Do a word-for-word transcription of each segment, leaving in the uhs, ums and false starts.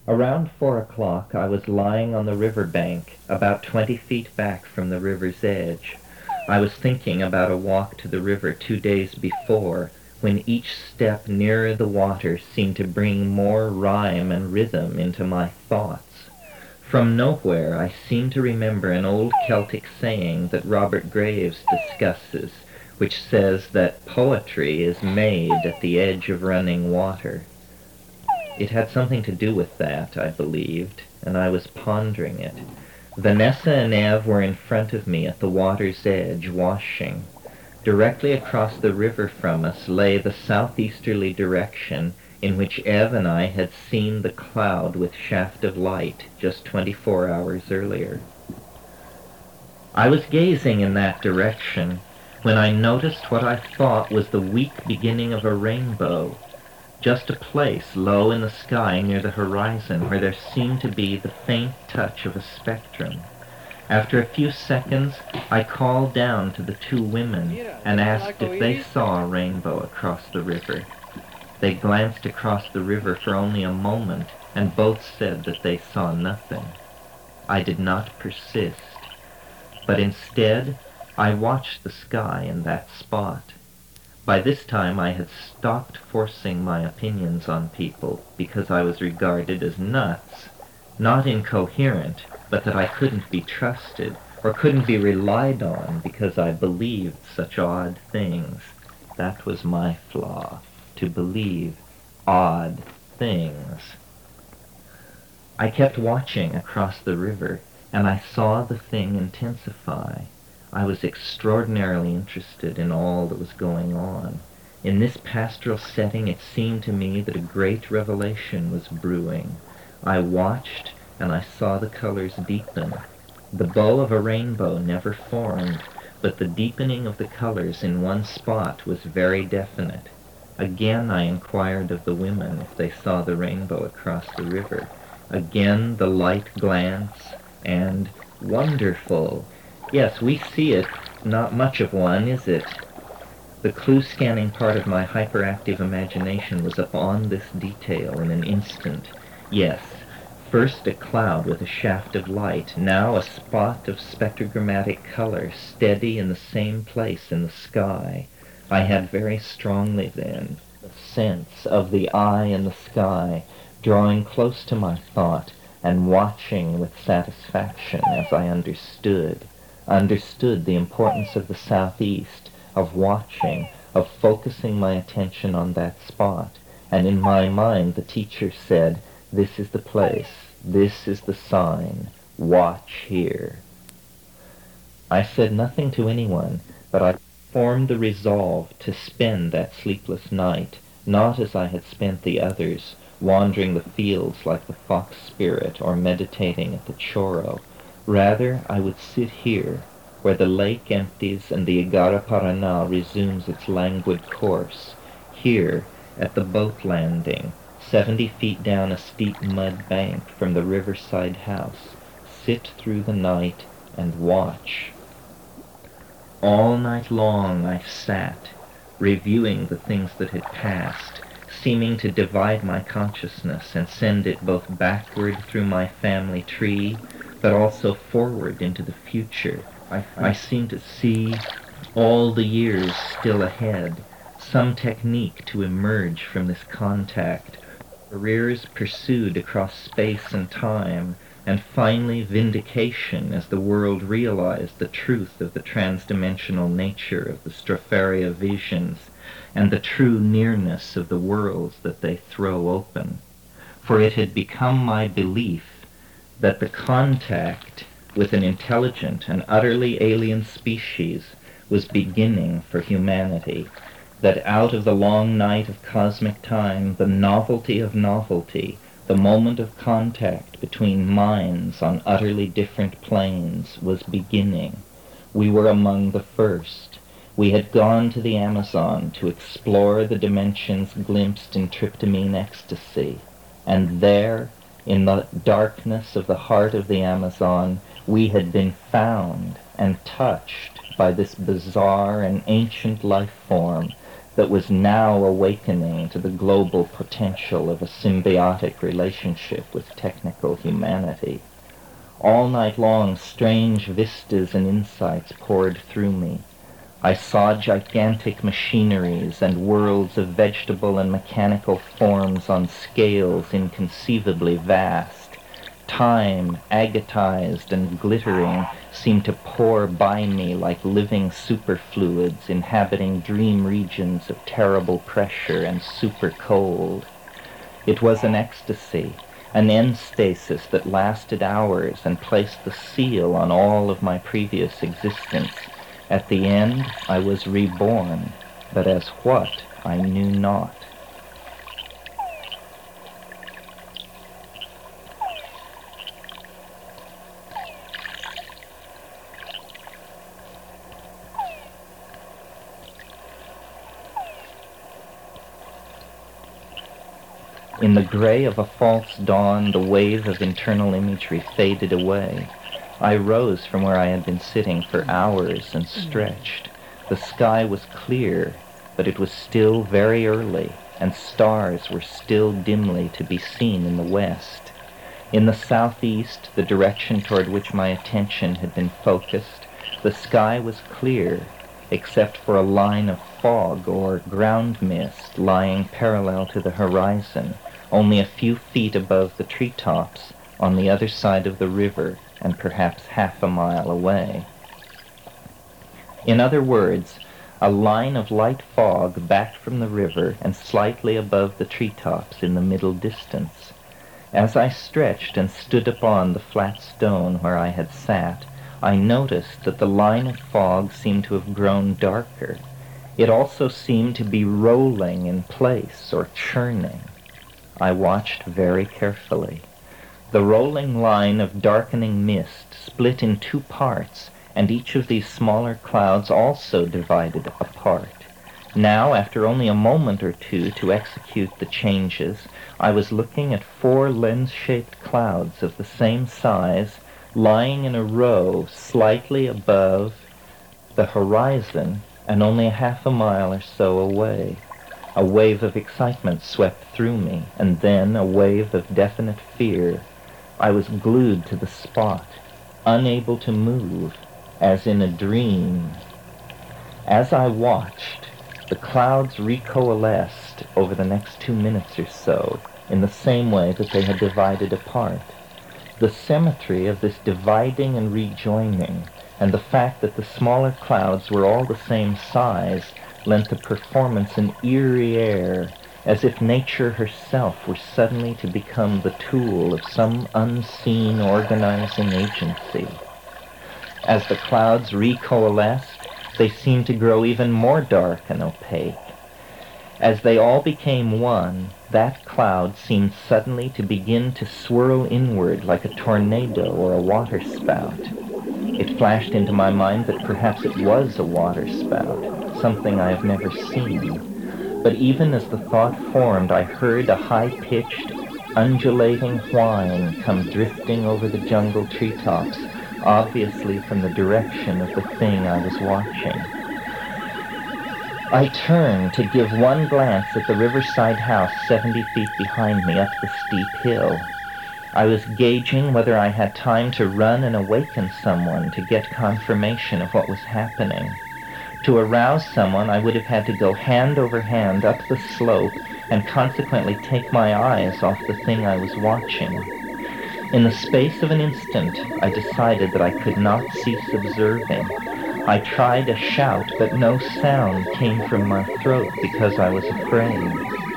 Around four o'clock I was lying on the river bank, about twenty feet back from the river's edge. I was thinking about a walk to the river two days before, when each step nearer the water seemed to bring more rhyme and rhythm into my thoughts. From nowhere I seemed to remember an old Celtic saying that Robert Graves discusses, which says that poetry is made at the edge of running water. It had something to do with that, I believed, and I was pondering it. Vanessa and Eve were in front of me at the water's edge, washing. Directly across the river from us lay the southeasterly direction in which Eve and I had seen the cloud with shaft of light just twenty-four hours earlier. I was gazing in that direction when I noticed what I thought was the weak beginning of a rainbow, just a place low in the sky near the horizon where there seemed to be the faint touch of a spectrum. After a few seconds, I called down to the two women and asked if they saw a rainbow across the river. They glanced across the river for only a moment, and both said that they saw nothing. I did not persist, but instead I watched the sky in that spot. By this time I had stopped forcing my opinions on people because I was regarded as nuts, not incoherent, but that I couldn't be trusted or couldn't be relied on because I believed such odd things. That was my flaw, to believe odd things. I kept watching across the river, and I saw the thing intensify. I was extraordinarily interested in all that was going on. In this pastoral setting, it seemed to me that a great revelation was brewing. I watched, and I saw the colors deepen. The bow of a rainbow never formed, but the deepening of the colors in one spot was very definite. Again I inquired of the women if they saw the rainbow across the river. Again the light glance, and wonderful! Yes, we see it. Not much of one, is it? The clue-scanning part of my hyperactive imagination was upon this detail in an instant. Yes, first a cloud with a shaft of light, now a spot of spectrogrammatic color, steady in the same place in the sky. I had very strongly then the sense of the eye in the sky, drawing close to my thought and watching with satisfaction as I understood. understood the importance of the southeast, of watching, of focusing my attention on that spot. And in my mind the teacher said, this is the place, this is the sign, watch here. I said nothing to anyone, but I formed the resolve to spend that sleepless night, not as I had spent the others, wandering the fields like the fox spirit or meditating at the choro. Rather, I would sit here, where the lake empties and the Igara Paraná resumes its languid course, here, at the boat landing, seventy feet down a steep mud bank from the riverside house, sit through the night and watch. All night long I sat, reviewing the things that had passed, seeming to divide my consciousness and send it both backward through my family tree, but also forward into the future. I, I seemed to see all the years still ahead, some technique to emerge from this contact, careers pursued across space and time, and finally vindication as the world realized the truth of the transdimensional nature of the Stropharia visions and the true nearness of the worlds that they throw open. For it had become my belief that the contact with an intelligent and utterly alien species was beginning for humanity, that out of the long night of cosmic time, the novelty of novelty, the moment of contact between minds on utterly different planes, was beginning. We were among the first. We had gone to the Amazon to explore the dimensions glimpsed in tryptamine ecstasy, and there, in the darkness of the heart of the Amazon, we had been found and touched by this bizarre and ancient life form that was now awakening to the global potential of a symbiotic relationship with technical humanity. All night long, strange vistas and insights poured through me. I saw gigantic machineries and worlds of vegetable and mechanical forms on scales inconceivably vast. Time, agatized and glittering, seemed to pour by me like living superfluids inhabiting dream regions of terrible pressure and super cold. It was an ecstasy, an end stasis that lasted hours and placed the seal on all of my previous existence. At the end, I was reborn, but as what, I knew not. In the gray of a false dawn, the wave of internal imagery faded away. I rose from where I had been sitting for hours and stretched. The sky was clear, but it was still very early, and stars were still dimly to be seen in the west. In the southeast, the direction toward which my attention had been focused, the sky was clear, except for a line of fog or ground mist lying parallel to the horizon, only a few feet above the treetops, on the other side of the river, and perhaps half a mile away. In other words, a line of light fog back from the river and slightly above the treetops in the middle distance. As I stretched and stood upon the flat stone where I had sat, I noticed that the line of fog seemed to have grown darker. It also seemed to be rolling in place or churning. I watched very carefully. The rolling line of darkening mist split in two parts, and each of these smaller clouds also divided apart. Now, after only a moment or two to execute the changes, I was looking at four lens-shaped clouds of the same size, lying in a row slightly above the horizon and only a half a mile or so away. A wave of excitement swept through me, and then a wave of definite fear. I was glued to the spot, unable to move, as in a dream. As I watched, the clouds recoalesced over the next two minutes or so, in the same way that they had divided apart. The symmetry of this dividing and rejoining, and the fact that the smaller clouds were all the same size, lent the performance an eerie air, as if nature herself were suddenly to become the tool of some unseen organizing agency. As the clouds recoalesced, they seemed to grow even more dark and opaque. As they all became one, that cloud seemed suddenly to begin to swirl inward like a tornado or a waterspout. It flashed into my mind that perhaps it was a waterspout, something I have never seen. But even as the thought formed, I heard a high-pitched, undulating whine come drifting over the jungle treetops, obviously from the direction of the thing I was watching. I turned to give one glance at the riverside house seventy feet behind me up the steep hill. I was gauging whether I had time to run and awaken someone to get confirmation of what was happening. To arouse someone, I would have had to go hand over hand up the slope and consequently take my eyes off the thing I was watching. In the space of an instant, I decided that I could not cease observing. I tried a shout, but no sound came from my throat because I was afraid.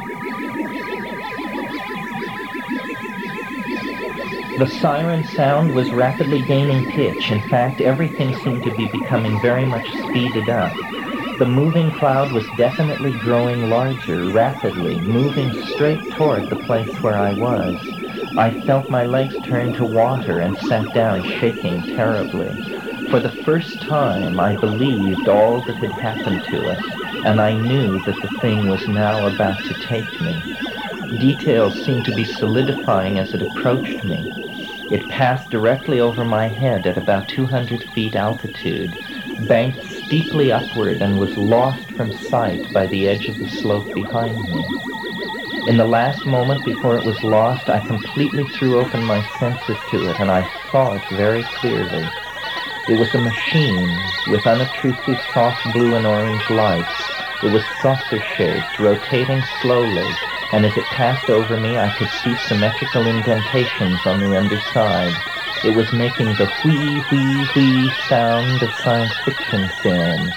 The siren sound was rapidly gaining pitch. In fact, everything seemed to be becoming very much speeded up. The moving cloud was definitely growing larger, rapidly, moving straight toward the place where I was. I felt my legs turn to water and sat down, shaking terribly. For the first time, I believed all that had happened to us, and I knew that the thing was now about to take me. Details seemed to be solidifying as it approached me. It passed directly over my head at about two hundred feet altitude, banked steeply upward and was lost from sight by the edge of the slope behind me. In the last moment before it was lost, I completely threw open my senses to it, and I saw it very clearly. It was a machine with unobtrusive soft blue and orange lights. It was saucer-shaped, rotating slowly, and as it passed over me, I could see symmetrical indentations on the underside. It was making the whee, whee, whee sound of science fiction films.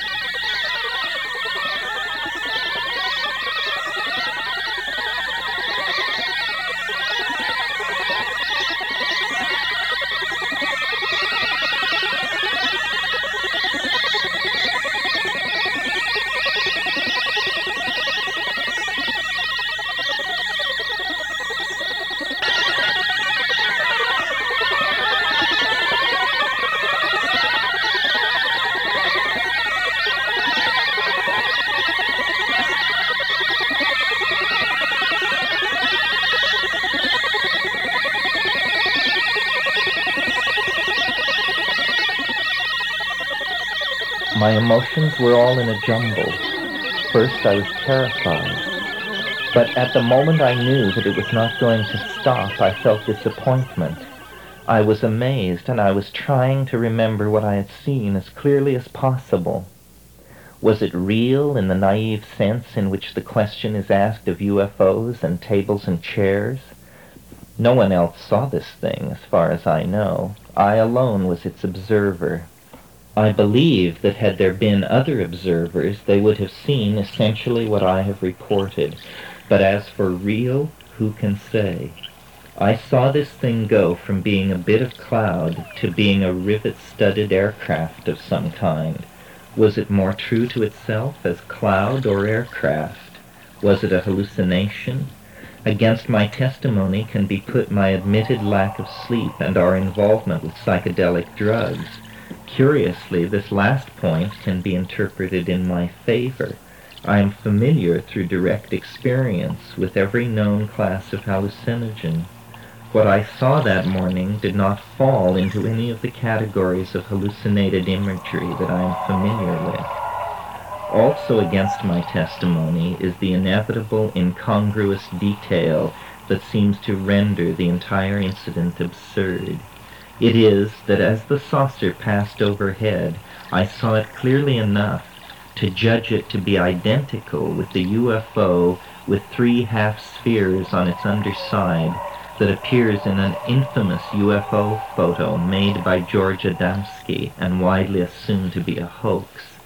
My emotions were all in a jumble. First, I was terrified. But at the moment I knew that it was not going to stop, I felt disappointment. I was amazed, and I was trying to remember what I had seen as clearly as possible. Was it real in the naive sense in which the question is asked of U F Os and tables and chairs? No one else saw this thing, as far as I know. I alone was its observer. I believe that had there been other observers, they would have seen essentially what I have reported. But as for real, who can say? I saw this thing go from being a bit of cloud to being a rivet-studded aircraft of some kind. Was it more true to itself as cloud or aircraft? Was it a hallucination? Against my testimony can be put my admitted lack of sleep and our involvement with psychedelic drugs. Curiously, this last point can be interpreted in my favor. I am familiar through direct experience with every known class of hallucinogen. What I saw that morning did not fall into any of the categories of hallucinated imagery that I am familiar with. Also against my testimony is the inevitable incongruous detail that seems to render the entire incident absurd. It is that as the saucer passed overhead, I saw it clearly enough to judge it to be identical with the U F O with three half-spheres on its underside that appears in an infamous U F O photo made by George Adamski and widely assumed to be a hoax.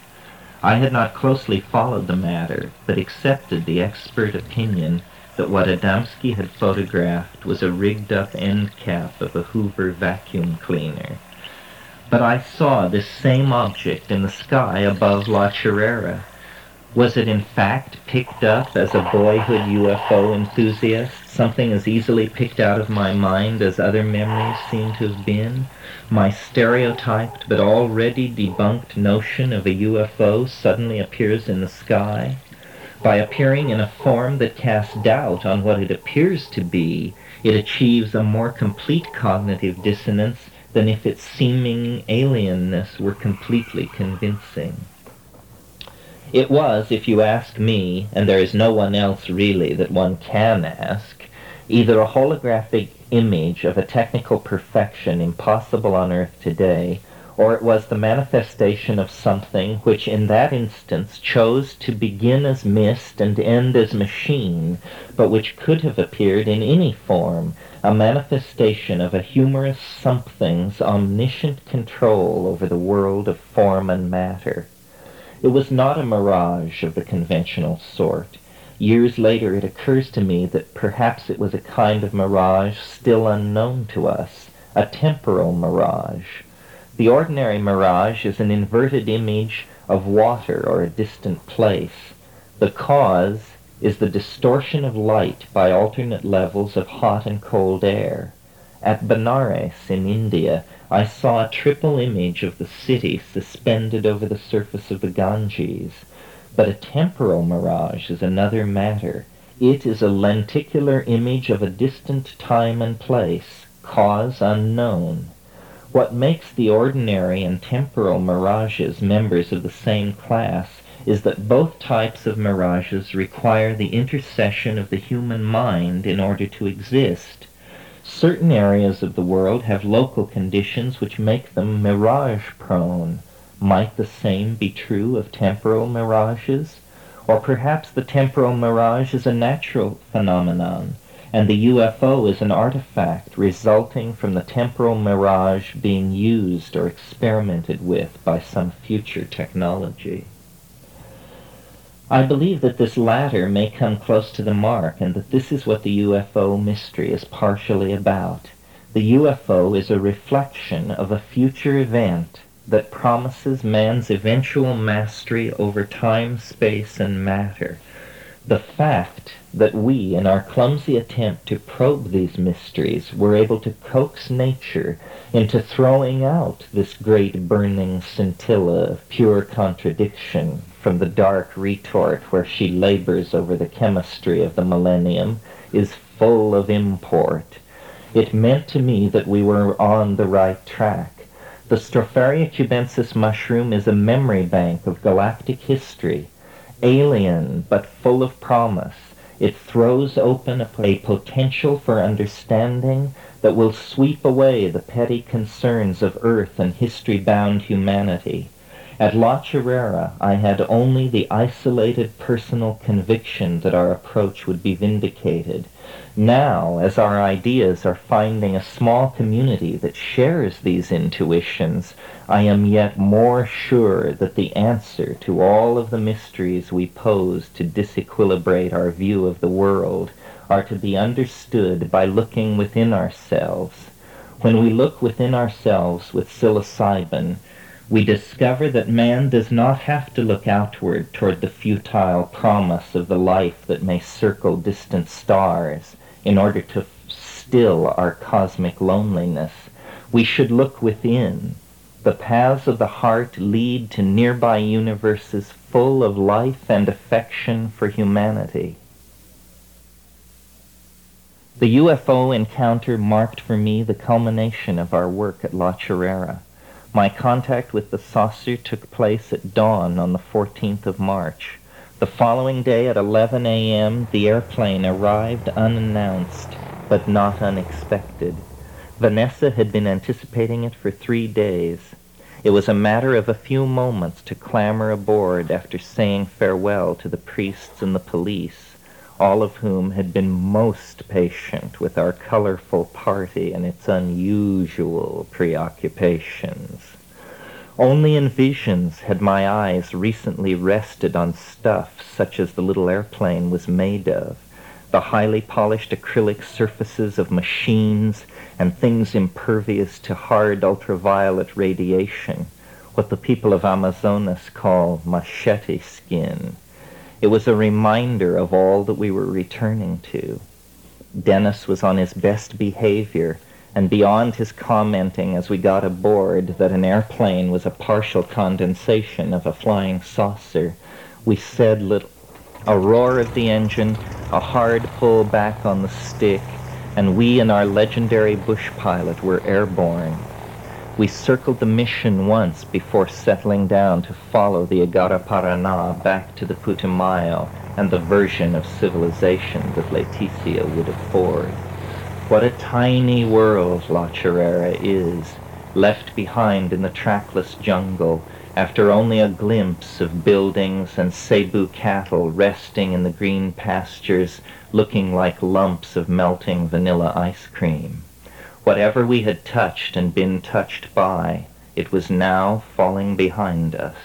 I had not closely followed the matter, but accepted the expert opinion that what Adamski had photographed was a rigged-up end cap of a Hoover vacuum cleaner. But I saw this same object in the sky above La Chirera. Was it in fact picked up as a boyhood U F O enthusiast, something as easily picked out of my mind as other memories seem to have been? My stereotyped but already debunked notion of a U F O suddenly appears in the sky? By appearing in a form that casts doubt on what it appears to be, it achieves a more complete cognitive dissonance than if its seeming alienness were completely convincing. It was, if you ask me, and there is no one else really that one can ask, either a holographic image of a technical perfection impossible on Earth today, or it was the manifestation of something which in that instance chose to begin as mist and end as machine, but which could have appeared in any form, a manifestation of a humorous something's omniscient control over the world of form and matter. It was not a mirage of the conventional sort. Years later it occurs to me that perhaps it was a kind of mirage still unknown to us, a temporal mirage. The ordinary mirage is an inverted image of water or a distant place. The cause is the distortion of light by alternate levels of hot and cold air. At Benares in India, I saw a triple image of the city suspended over the surface of the Ganges. But a temporal mirage is another matter. It is a lenticular image of a distant time and place, cause unknown. What makes the ordinary and temporal mirages members of the same class is that both types of mirages require the intercession of the human mind in order to exist. Certain areas of the world have local conditions which make them mirage-prone. Might the same be true of temporal mirages? Or perhaps the temporal mirage is a natural phenomenon, and the U F O is an artifact resulting from the temporal mirage being used or experimented with by some future technology. I believe that this latter may come close to the mark, and that this is what the U F O mystery is partially about. The U F O is a reflection of a future event that promises man's eventual mastery over time, space, and matter. The fact that we, in our clumsy attempt to probe these mysteries, were able to coax nature into throwing out this great burning scintilla of pure contradiction from the dark retort where she labors over the chemistry of the millennium is full of import. It meant to me that we were on the right track. The Stropharia cubensis mushroom is a memory bank of galactic history. Alien, but full of promise, it throws open a, a potential for understanding that will sweep away the petty concerns of Earth and history-bound humanity. At La Chorrera, I had only the isolated personal conviction that our approach would be vindicated. Now, as our ideas are finding a small community that shares these intuitions, I am yet more sure that the answer to all of the mysteries we pose to disequilibrate our view of the world are to be understood by looking within ourselves. When we look within ourselves with psilocybin, we discover that man does not have to look outward toward the futile promise of the life that may circle distant stars in order to still our cosmic loneliness. We should look within. The paths of the heart lead to nearby universes full of life and affection for humanity. The U F O encounter marked for me the culmination of our work at La Chorrera. My contact with the saucer took place at dawn on the fourteenth of March. The following day at eleven a.m., the airplane arrived unannounced, but not unexpected. Vanessa had been anticipating it for three days. It was a matter of a few moments to clamber aboard after saying farewell to the priests and the police, all of whom had been most patient with our colorful party and its unusual preoccupations. Only in visions had my eyes recently rested on stuff such as the little airplane was made of, the highly polished acrylic surfaces of machines and things impervious to hard ultraviolet radiation, what the people of Amazonas call machete skin. It was a reminder of all that we were returning to. Dennis was on his best behavior, and beyond his commenting as we got aboard that an airplane was a partial condensation of a flying saucer, we said little. A roar of the engine, a hard pull back on the stick, and we and our legendary bush pilot were airborne. We circled the mission once before settling down to follow the Agara-Paraná back to the Putumayo and the version of civilization that Leticia would afford. What a tiny world La Chorrera is, left behind in the trackless jungle after only a glimpse of buildings and Cebu cattle resting in the green pastures looking like lumps of melting vanilla ice cream. Whatever we had touched and been touched by, it was now falling behind us.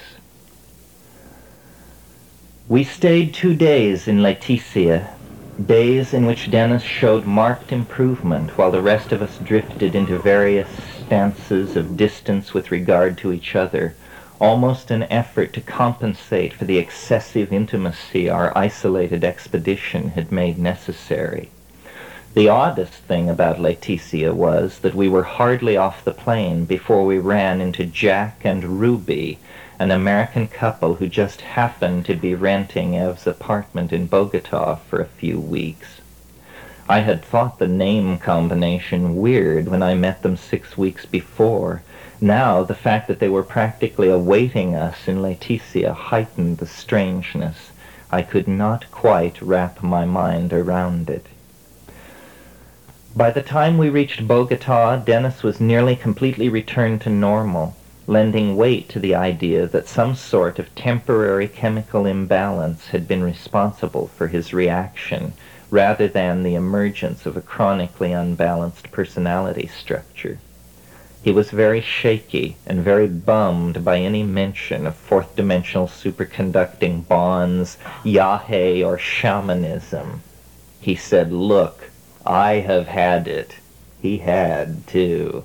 We stayed two days in Leticia, days in which Dennis showed marked improvement while the rest of us drifted into various stances of distance with regard to each other, almost an effort to compensate for the excessive intimacy our isolated expedition had made necessary. The oddest thing about Leticia was that we were hardly off the plane before we ran into Jack and Ruby, an American couple who just happened to be renting Ev's apartment in Bogota for a few weeks. I had thought the name combination weird when I met them six weeks before. Now, the fact that they were practically awaiting us in Laetitia heightened the strangeness. I could not quite wrap my mind around it. By the time we reached Bogota, Dennis was nearly completely returned to normal, lending weight to the idea that some sort of temporary chemical imbalance had been responsible for his reaction, rather than the emergence of a chronically unbalanced personality structure. He was very shaky and very bummed by any mention of fourth-dimensional superconducting bonds, Yahé, or shamanism. He said, "Look, I have had it." He had, too.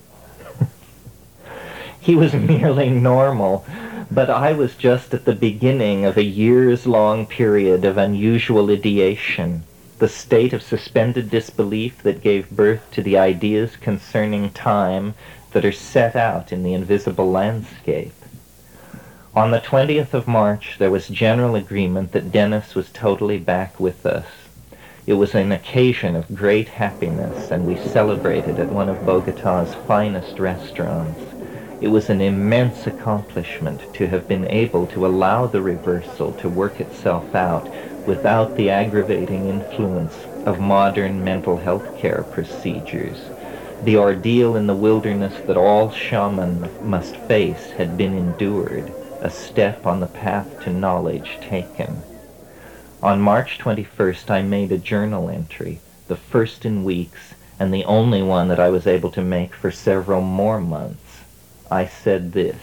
He was merely normal, but I was just at the beginning of a years-long period of unusual ideation, the state of suspended disbelief that gave birth to the ideas concerning time that are set out in the invisible landscape. On the twentieth of March, there was general agreement that Dennis was totally back with us. It was an occasion of great happiness, and we celebrated at one of Bogota's finest restaurants. It was an immense accomplishment to have been able to allow the reversal to work itself out without the aggravating influence of modern mental health care procedures. The ordeal in the wilderness that all shamans must face had been endured, a step on the path to knowledge taken. On March twenty-first, I made a journal entry, the first in weeks, and the only one that I was able to make for several more months. I said this: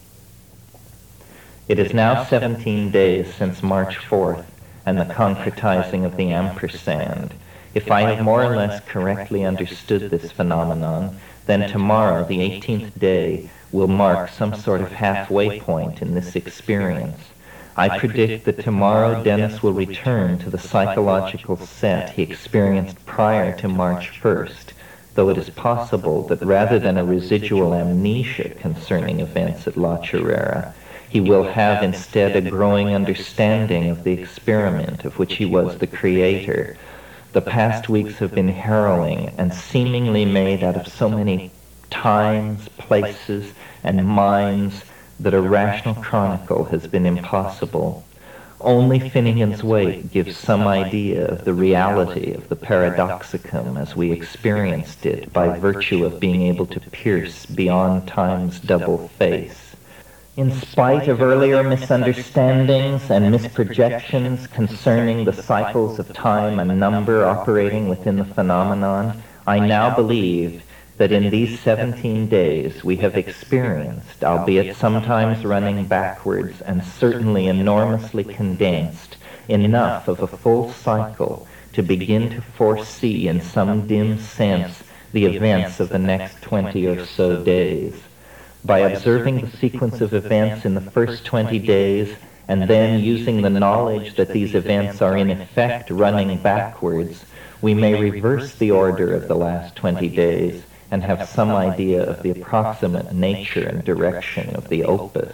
"It is now seventeen days since March fourth and the concretizing of the ampersand. If I have more or less correctly understood this phenomenon, then tomorrow, the eighteenth day, will mark some sort of halfway point in this experience. I predict that tomorrow Dennis will return to the psychological set he experienced prior to March first, though it is possible that rather than a residual amnesia concerning events at La Chorrera, he will have instead a growing understanding of the experiment of which he was the creator. The past weeks have been harrowing and seemingly made out of so many times, places, and minds that a rational chronicle has been impossible. Only Finnegan's Wake gives some idea of the reality of the paradoxicum as we experienced it by virtue of being able to pierce beyond time's double face. In spite of earlier misunderstandings and misprojections concerning the cycles of time and number operating within the phenomenon, I now believe that in these seventeen days we have experienced, albeit sometimes running backwards and certainly enormously condensed, enough of a full cycle to begin to foresee in some dim sense the events of the next twenty or so days. By observing the sequence of events in the first twenty days, and then using the knowledge that these events are in effect running backwards, we may reverse the order of the last twenty days and have some idea of the approximate nature and direction of the opus.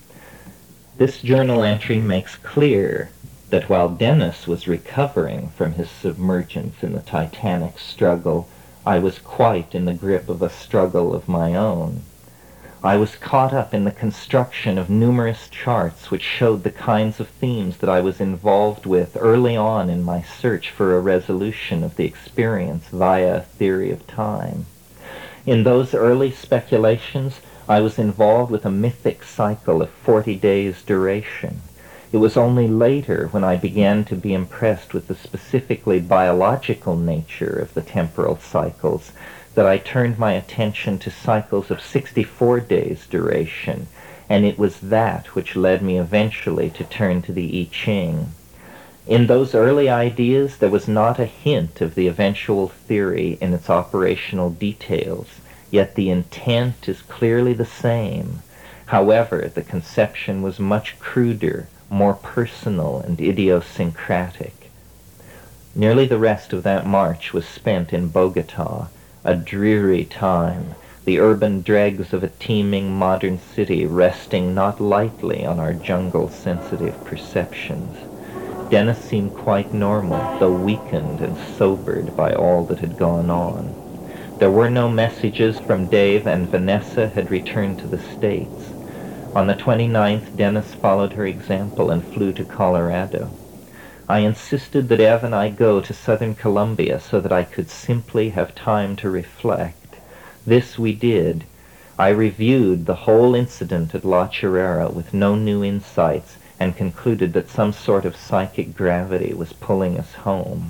This journal entry makes clear that while Dennis was recovering from his submergence in the titanic struggle, I was quite in the grip of a struggle of my own. I was caught up in the construction of numerous charts which showed the kinds of themes that I was involved with early on in my search for a resolution of the experience via a theory of time. In those early speculations, I was involved with a mythic cycle of forty days' duration. It was only later, when I began to be impressed with the specifically biological nature of the temporal cycles, that I turned my attention to cycles of sixty-four days' duration, and it was that which led me eventually to turn to the I Ching. In those early ideas, there was not a hint of the eventual theory in its operational details, yet the intent is clearly the same. However, the conception was much cruder, more personal and idiosyncratic. Nearly the rest of that March was spent in Bogota, a dreary time, the urban dregs of a teeming modern city resting not lightly on our jungle-sensitive perceptions. Dennis seemed quite normal, though weakened and sobered by all that had gone on. There were no messages from Dave, and Vanessa had returned to the States. On the twenty-ninth, Dennis followed her example and flew to Colorado. I insisted that Ev and I go to Southern Columbia so that I could simply have time to reflect. This we did. I reviewed the whole incident at La Chorrera with no new insights and concluded that some sort of psychic gravity was pulling us home.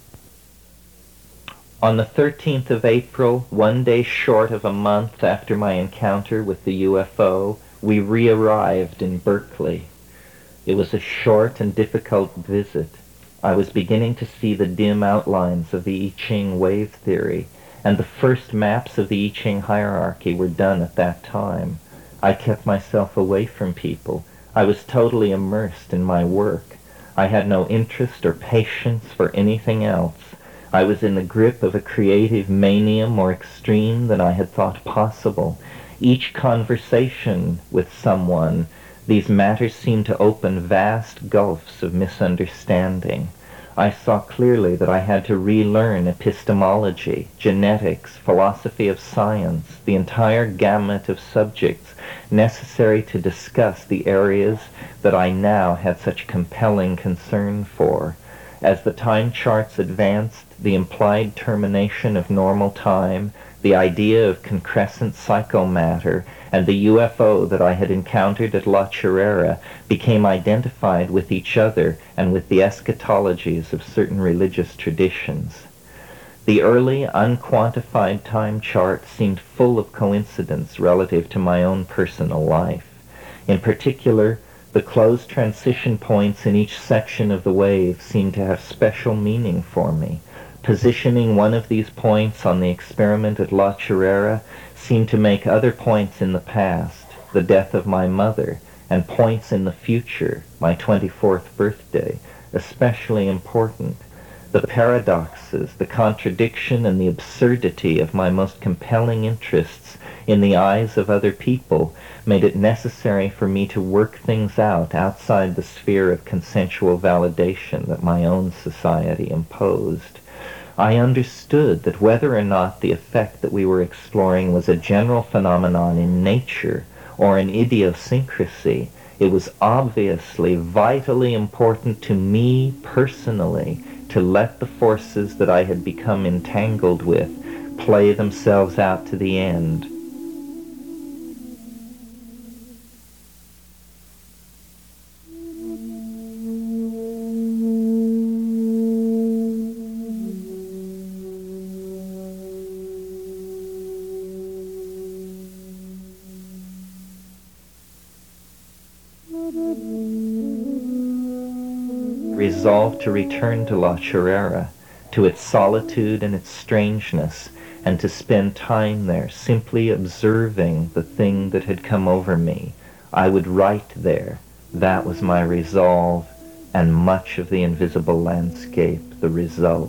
On the thirteenth of April, one day short of a month after my encounter with the U F O, we re-arrived in Berkeley. It was a short and difficult visit. I was beginning to see the dim outlines of the I Ching wave theory, and the first maps of the I Ching hierarchy were done at that time. I kept myself away from people. I was totally immersed in my work. I had no interest or patience for anything else. I was in the grip of a creative mania more extreme than I had thought possible. Each conversation with someone, these matters seemed to open vast gulfs of misunderstanding. I saw clearly that I had to relearn epistemology, genetics, philosophy of science, the entire gamut of subjects necessary to discuss the areas that I now had such compelling concern for. As the time charts advanced, the implied termination of normal time, the idea of concrescent psychomatter, and the U F O that I had encountered at La Chorrera became identified with each other and with the eschatologies of certain religious traditions. The early, unquantified time chart seemed full of coincidence relative to my own personal life. In particular, the closed transition points in each section of the wave seemed to have special meaning for me. Positioning one of these points on the experiment at La Chorrera seemed to make other points in the past, the death of my mother, and points in the future, my twenty-fourth birthday, especially important. The paradoxes, the contradiction, and the absurdity of my most compelling interests in the eyes of other people made it necessary for me to work things out outside the sphere of consensual validation that my own society imposed. I understood that whether or not the effect that we were exploring was a general phenomenon in nature or an idiosyncrasy, it was obviously vitally important to me personally to let the forces that I had become entangled with play themselves out to the end. Resolved to return to La Chorrera, to its solitude and its strangeness, and to spend time there simply observing the thing that had come over me. I would write there. That was my resolve, and much of the invisible landscape the result.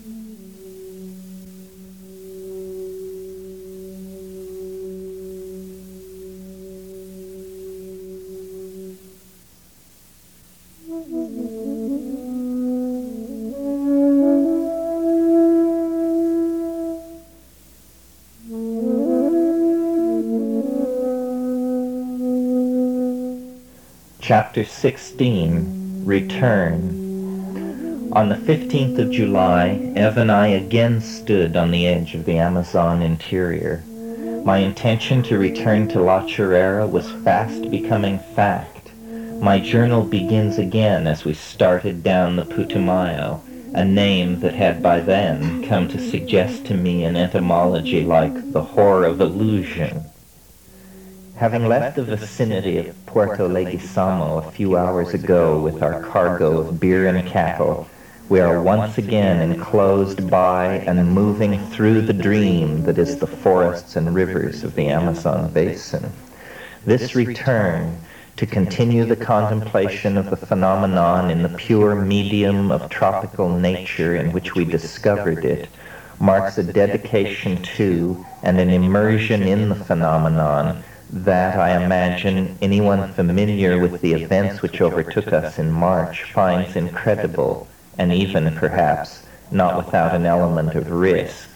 Chapter sixteen, Return. On the fifteenth of July, Ev and I again stood on the edge of the Amazon interior. My intention to return to La Chorrera was fast becoming fact. My journal begins again as we started down the Putumayo, a name that had by then come to suggest to me an etymology like the whore of illusion. Having left the vicinity of Puerto Leguizamo a few hours ago with our cargo of beer and cattle, we are once again enclosed by and moving through the dream that is the forests and rivers of the Amazon basin. This return, to continue the contemplation of the phenomenon in the pure medium of tropical nature in which we discovered it, marks a dedication to and an immersion in the phenomenon That, I imagine, anyone familiar with the events which overtook us in March finds incredible, and even, perhaps, not without an element of risk.